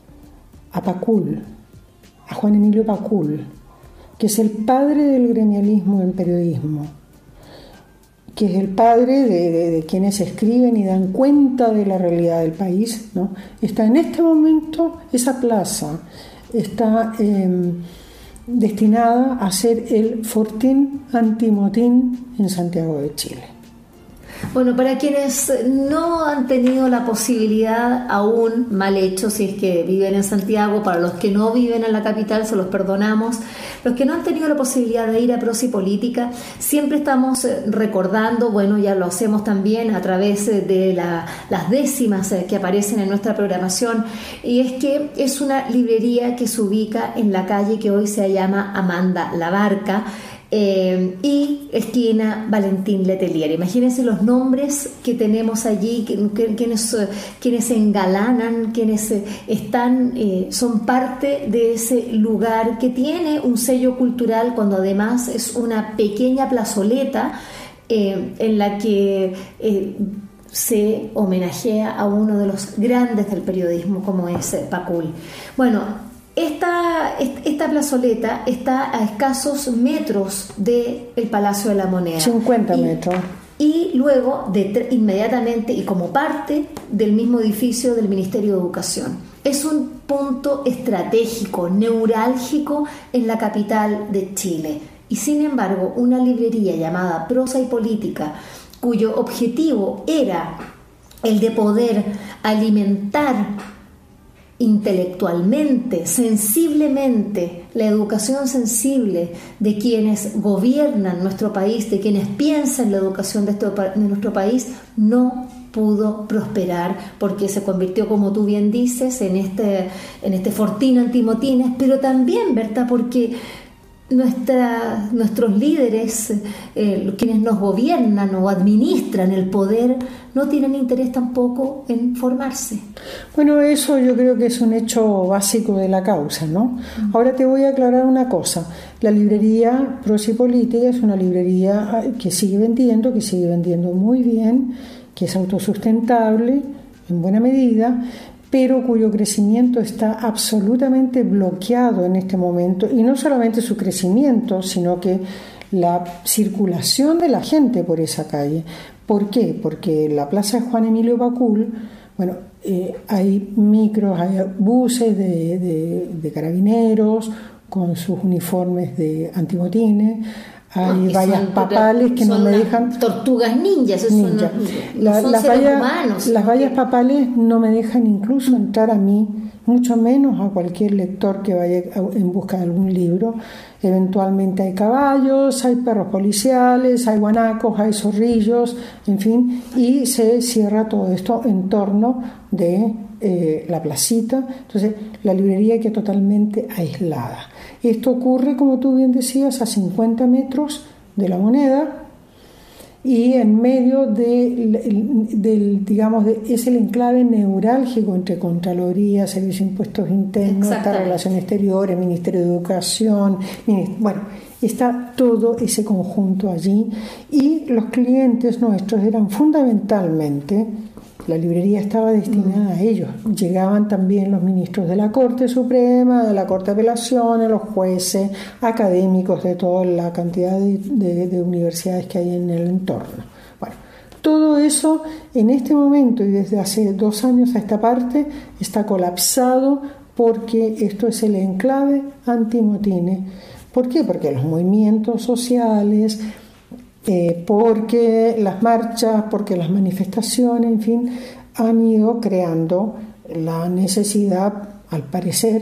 a Pacul, a Juan Emilio Pacul, que es el padre del gremialismo en periodismo, que es el padre de, de, de quienes escriben y dan cuenta de la realidad del país, ¿no? Está en este momento, esa plaza está eh, destinada a ser el fortín antimotín en Santiago de Chile. Bueno, para quienes no han tenido la posibilidad aún, mal hecho si es que viven en Santiago, para los que no viven en la capital se los perdonamos, los que no han tenido la posibilidad de ir a Prosa y Política, siempre estamos recordando, bueno, ya lo hacemos también a través de la, las décimas que aparecen en nuestra programación, y es que es una librería que se ubica en la calle que hoy se llama Amanda Labarca, Eh, y esquina Valentín Letelier. Imagínense los nombres que tenemos allí, que, que, quienes, quienes se engalanan, quienes están, eh, son parte de ese lugar que tiene un sello cultural, cuando además es una pequeña plazoleta eh, en la que eh, se homenajea a uno de los grandes del periodismo como es eh, Pacul. Bueno, Esta, esta plazoleta está a escasos metros del Palacio de la Moneda. cincuenta y, metros. Y luego, de, inmediatamente y como parte del mismo edificio del Ministerio de Educación. Es un punto estratégico, neurálgico en la capital de Chile. Y sin embargo, una librería llamada Prosa y Política, cuyo objetivo era el de poder alimentar intelectualmente, sensiblemente, la educación sensible de quienes gobiernan nuestro país, de quienes piensan la educación de, este, de nuestro país, no pudo prosperar porque se convirtió, como tú bien dices, en este, en este fortín antimotines, pero también, Berta, porque nuestra, nuestros líderes, eh, quienes nos gobiernan o administran el poder, no tienen interés tampoco en formarse. Bueno, eso yo creo que es un hecho básico de la causa, ¿no? Uh-huh. Ahora te voy a aclarar una cosa. La librería Prosa y Política es una librería que sigue vendiendo, que sigue vendiendo muy bien, que es autosustentable en buena medida, pero cuyo crecimiento está absolutamente bloqueado en este momento, y no solamente su crecimiento, sino que la circulación de la gente por esa calle. ¿Por qué? Porque la plaza de Juan Emilio Pacul, bueno, eh, hay micros, hay buses de, de, de carabineros con sus uniformes de antimotines, hay ah, vallas papales que no me dejan... Tortugas ninjas, eso ninja. no, la, son las seres vallas, humanos. Las vallas papales no me dejan incluso entrar a mí, mucho menos a cualquier lector que vaya en busca de algún libro. Eventualmente hay caballos, hay perros policiales, hay guanacos, hay zorrillos, en fin, y se cierra todo esto en torno de eh, la placita. Entonces la librería queda totalmente aislada. Esto ocurre, como tú bien decías, a cincuenta metros de la Moneda, y en medio de, del, digamos, de, es el enclave neurálgico entre Contraloría, Servicio de Impuestos Internos, Relaciones Exteriores, Ministerio de Educación, ministro, bueno, está todo ese conjunto allí, y los clientes nuestros eran fundamentalmente, la librería estaba destinada a ellos. Llegaban también los ministros de la Corte Suprema, de la Corte de Apelaciones, los jueces, académicos de toda la cantidad de, de, de universidades que hay en el entorno. Bueno, todo eso en este momento y desde hace dos años a esta parte está colapsado, porque esto es el enclave antimotines. ¿Por qué? Porque los movimientos sociales... Eh, porque las marchas, porque las manifestaciones, en fin, han ido creando la necesidad, al parecer,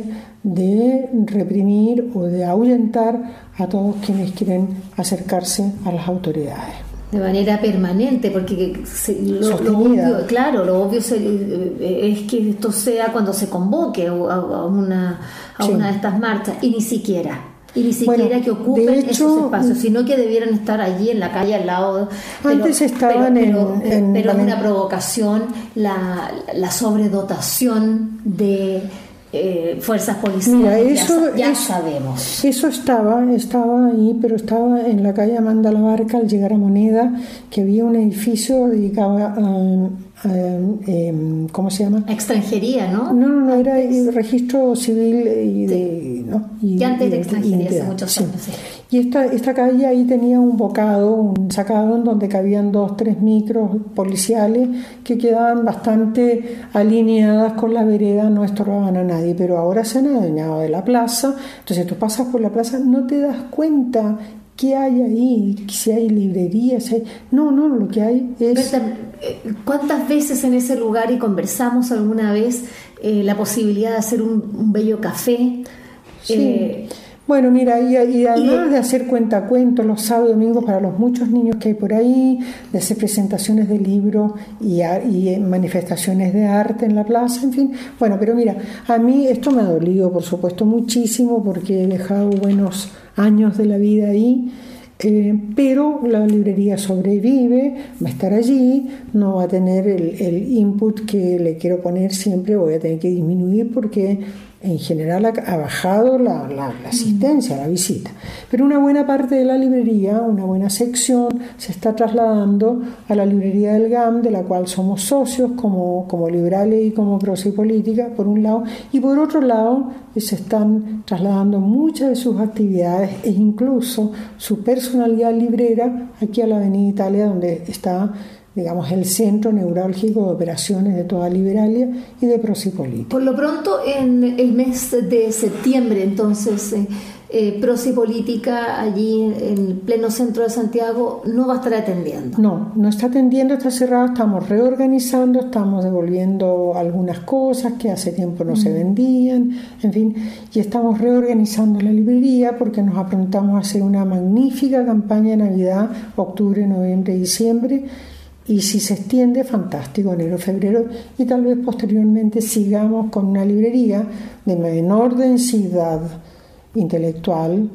de reprimir o de ahuyentar a todos quienes quieren acercarse a las autoridades. De manera permanente, porque se, lo, lo obvio, claro, lo obvio se, es que esto sea cuando se convoque a, a, una, a sí. una de estas marchas, y ni siquiera... Y ni siquiera bueno, que ocupen hecho, esos espacios, sino que debieran estar allí en la calle al lado. Antes pero, estaban pero, en... Pero, en pero es una provocación la, la sobredotación de eh, fuerzas policiales. Mira, eso, ya, ya eso, sabemos. Eso estaba, estaba ahí, pero estaba en la calle Amanda La Barca al llegar a Moneda, que había un edificio dedicado a... Uh, eh, ¿cómo se llama? Extranjería, ¿no? No, no, no, era el registro civil y de... Sí. ¿no? Y, ya antes de extranjería, hace muchos sí. años, sí. Y esta, esta calle ahí tenía un bocado, un sacado en donde cabían dos, tres micros policiales que quedaban bastante alineadas con la vereda, no estorbaban a nadie, pero ahora se han adueñado de la plaza. Entonces tú pasas por la plaza, no te das cuenta qué hay ahí, si hay librerías, si hay... no, no, lo que hay es... ¿Cuántas veces en ese lugar, y conversamos alguna vez, eh, la posibilidad de hacer un, un bello café? Sí. Eh, bueno, mira, y, y además y, de hacer cuentacuentos los sábados y domingos para los muchos niños que hay por ahí, de hacer presentaciones de libros y, y manifestaciones de arte en la plaza, en fin. Bueno, pero mira, a mí esto me ha dolido, por supuesto, muchísimo, porque he dejado buenos años de la vida ahí. Eh, pero la librería sobrevive, va a estar allí, no va a tener el, el input que le quiero poner siempre, voy a tener que disminuir porque en general ha, ha bajado la, la, la asistencia, la visita. Pero una buena parte de la librería, una buena sección, se está trasladando a la librería del G A M, de la cual somos socios como, como liberales y como Prosa y Política, por un lado, y por otro lado se están trasladando muchas de sus actividades e incluso su personalidad librera aquí a la Avenida Italia, donde está, digamos, el centro neurálgico de operaciones de toda Liberalia y de Prosa y Política. Por lo pronto, en el mes de septiembre, entonces, eh, eh, Prosa y Política, allí en el pleno centro de Santiago, no va a estar atendiendo. No, no está atendiendo, está cerrado, estamos reorganizando, estamos devolviendo algunas cosas que hace tiempo no mm. se vendían, en fin, y estamos reorganizando la librería porque nos aprontamos a hacer una magnífica campaña de Navidad, octubre, noviembre y diciembre. Y si se extiende, fantástico, enero, febrero, y tal vez posteriormente sigamos con una librería de menor densidad intelectual,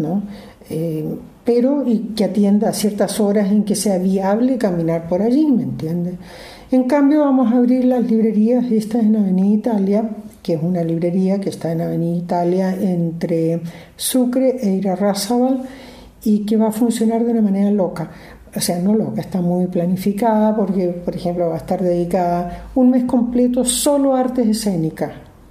¿no? Eh, pero y que atienda a ciertas horas en que sea viable caminar por allí, ¿me entiendes? En cambio vamos a abrir las librerías estas en Avenida Italia, que es una librería que está en Avenida Italia entre Sucre e Irarrázaval, y que va a funcionar de una manera loca. O sea, no loca, está muy planificada porque, por ejemplo, va a estar dedicada un mes completo solo a artes escénicas.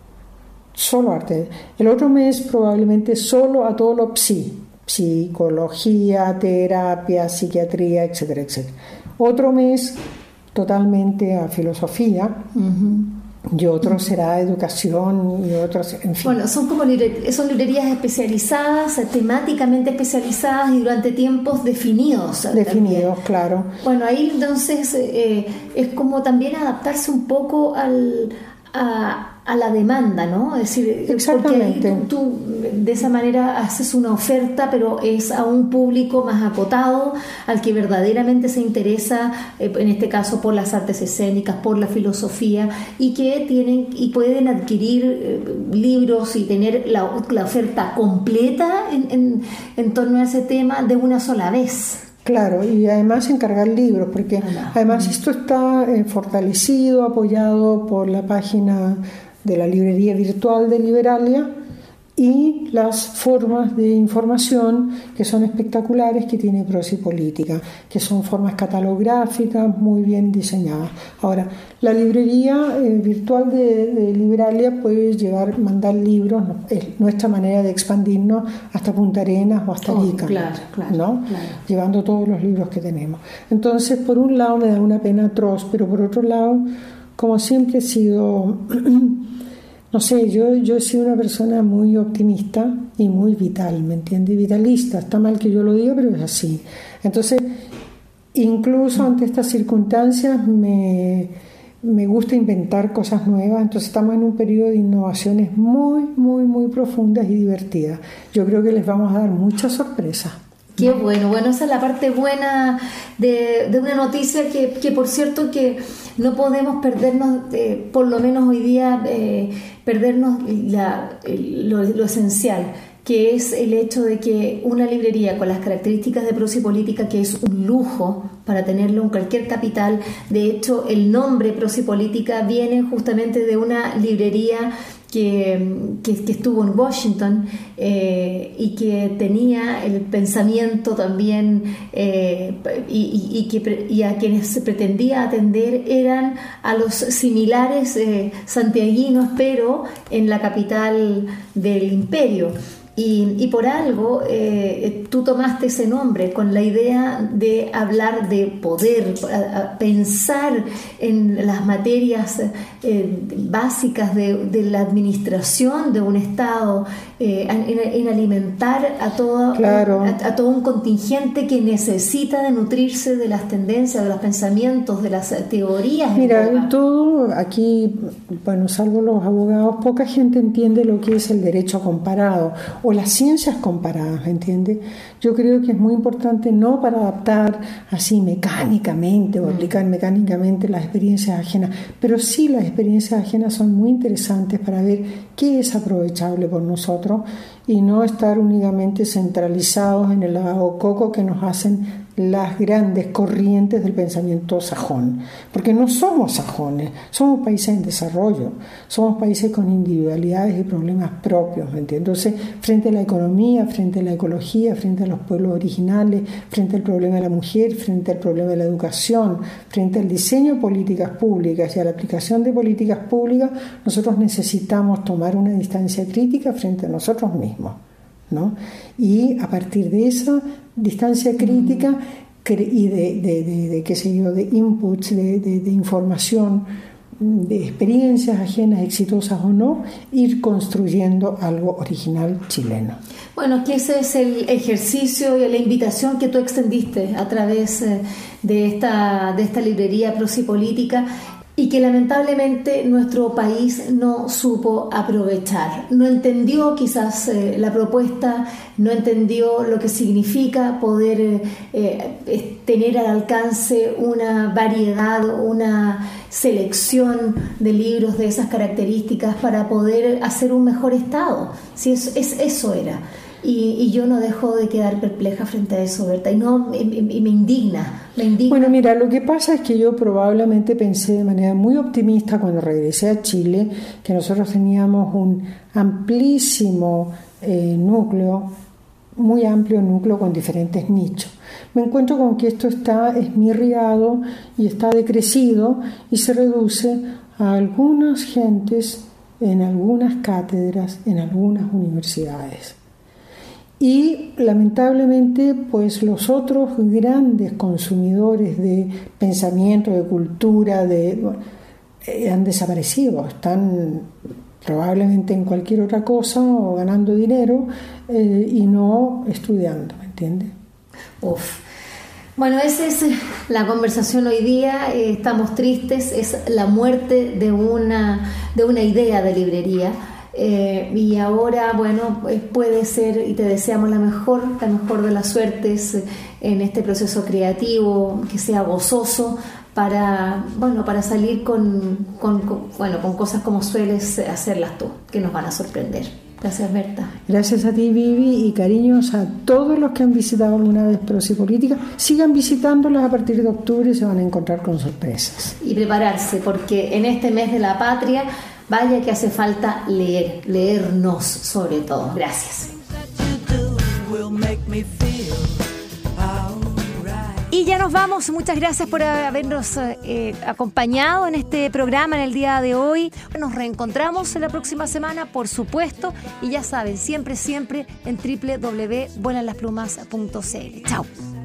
Solo arte. El otro mes probablemente solo a todo lo psi, psicología, terapia, psiquiatría, etcétera, etcétera. Otro mes totalmente a filosofía. Uh-huh. Y otro será educación y otros, en fin. Bueno, son como libre, son librerías especializadas, temáticamente especializadas y durante tiempos definidos. Definidos, también. Claro. Bueno, ahí entonces eh, es como también adaptarse un poco al, a, a la demanda, ¿no? Es decir, exactamente. Porque ahí tú, tú de esa manera haces una oferta, pero es a un público más acotado, al que verdaderamente se interesa, eh, en este caso por las artes escénicas, por la filosofía, y que tienen y pueden adquirir eh, libros y tener la, la oferta completa en, en, en torno a ese tema de una sola vez. Claro, y además encargar libros, porque además esto está eh, fortalecido, apoyado por la página de la librería virtual de Liberalia y las formas de información que son espectaculares que tiene Prosa y Política, que son formas catalográficas muy bien diseñadas. Ahora, la librería eh, virtual de, de Liberalia puede llevar, mandar libros, ¿no? Es nuestra manera de expandirnos hasta Punta Arenas o hasta Arica, oh, claro, claro, ¿no? Claro. Llevando todos los libros que tenemos. Entonces, por un lado me da una pena atroz, pero por otro lado, como siempre he sido... No sé, yo, yo he sido una persona muy optimista y muy vital, ¿me entiendes? Vitalista, está mal que yo lo diga, pero es así. Entonces, incluso ante estas circunstancias me, me gusta inventar cosas nuevas, entonces estamos en un periodo de innovaciones muy, muy, muy profundas y divertidas. Yo creo que les vamos a dar muchas sorpresas. Qué bueno, bueno, esa es la parte buena de, de una noticia que, que, por cierto, que no podemos perdernos, eh, por lo menos hoy día, eh, perdernos la, lo, lo esencial, que es el hecho de que una librería con las características de Prosa y Política, que es un lujo para tenerlo en cualquier capital, de hecho el nombre Prosa y Política viene justamente de una librería Que, que, que estuvo en Washington eh, y que tenía el pensamiento también eh, y, y, y, que, y a quienes se pretendía atender eran a los similares eh, santiaguinos, pero en la capital del imperio. Y, y por algo eh, tú tomaste ese nombre con la idea de hablar de poder, a, a pensar en las materias eh, básicas de, de la administración de un Estado, eh, en, en alimentar a todo, claro. a, a todo un contingente que necesita de nutrirse de las tendencias, de los pensamientos, de las teorías. Mira, todo aquí, bueno, salvo los abogados, poca gente entiende lo que es el derecho comparado o las ciencias comparadas, ¿me entiendes? Yo creo que es muy importante no para adaptar así mecánicamente o aplicar mecánicamente las experiencias ajenas, pero sí las experiencias ajenas son muy interesantes para ver qué es aprovechable por nosotros y no estar únicamente centralizados en el coco que nos hacen las grandes corrientes del pensamiento sajón, porque no somos sajones, somos países en desarrollo, somos países con individualidades y problemas propios, ¿me entiendes? Entonces, frente a la economía, frente a la ecología, frente a los pueblos originales, frente al problema de la mujer, frente al problema de la educación, frente al diseño de políticas públicas y a la aplicación de políticas públicas, nosotros necesitamos tomar una distancia crítica frente a nosotros mismos, ¿no? Y a partir de esa distancia crítica y de, de, de, de qué sé yo, de inputs, de, de, de información, de experiencias ajenas, exitosas o no, ir construyendo algo original chileno. Bueno, que ese es el ejercicio y la invitación que tú extendiste a través de esta, de esta librería Prosa y Política, y que lamentablemente nuestro país no supo aprovechar. No entendió quizás eh, la propuesta, no entendió lo que significa poder eh, tener al alcance una variedad, una selección de libros de esas características para poder hacer un mejor Estado. Si es, es, eso era. Y, y yo no dejo de quedar perpleja frente a eso, Berta, y, no, y, y me indigna, me indigna. Bueno, mira, lo que pasa es que yo probablemente pensé de manera muy optimista cuando regresé a Chile que nosotros teníamos un amplísimo eh, núcleo, muy amplio núcleo con diferentes nichos. Me encuentro con que esto está esmirriado y está decrecido y se reduce a algunas gentes en algunas cátedras, en algunas universidades. Y lamentablemente, pues los otros grandes consumidores de pensamiento, de cultura, de, bueno, eh, han desaparecido, están probablemente en cualquier otra cosa o ganando dinero eh, y no estudiando, ¿me entiendes? Uf. Bueno, esa es la conversación hoy día. Eh, estamos tristes, es la muerte de una, de una idea de librería. Eh, y ahora, bueno, pues puede ser, y te deseamos la mejor, la mejor de las suertes en este proceso creativo, que sea gozoso para, bueno, para salir con, con, con, bueno, con cosas como sueles hacerlas tú, que nos van a sorprender. Gracias, Berta. Gracias a ti, Vivi, y cariños a todos los que han visitado alguna vez Prosa y Política. Sigan visitándolas a partir de octubre y se van a encontrar con sorpresas. Y prepararse, porque en este mes de la patria, vaya que hace falta leer, leernos sobre todo. Gracias. Y ya nos vamos. Muchas gracias por habernos eh, acompañado en este programa en el día de hoy. Nos reencontramos en la próxima semana, por supuesto. Y ya saben, siempre, siempre en doble u doble u doble u punto vuelan las plumas punto c l. Chao.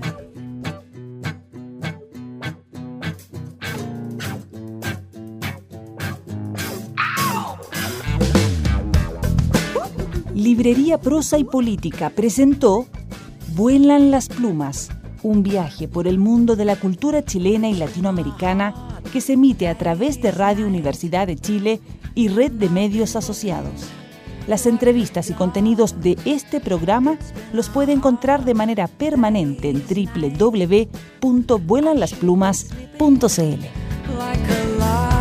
Librería Prosa y Política presentó Vuelan las plumas, un viaje por el mundo de la cultura chilena y latinoamericana que se emite a través de Radio Universidad de Chile y Red de Medios Asociados. Las entrevistas y contenidos de este programa los puede encontrar de manera permanente en doble u doble u doble u punto vuelan las plumas punto c l.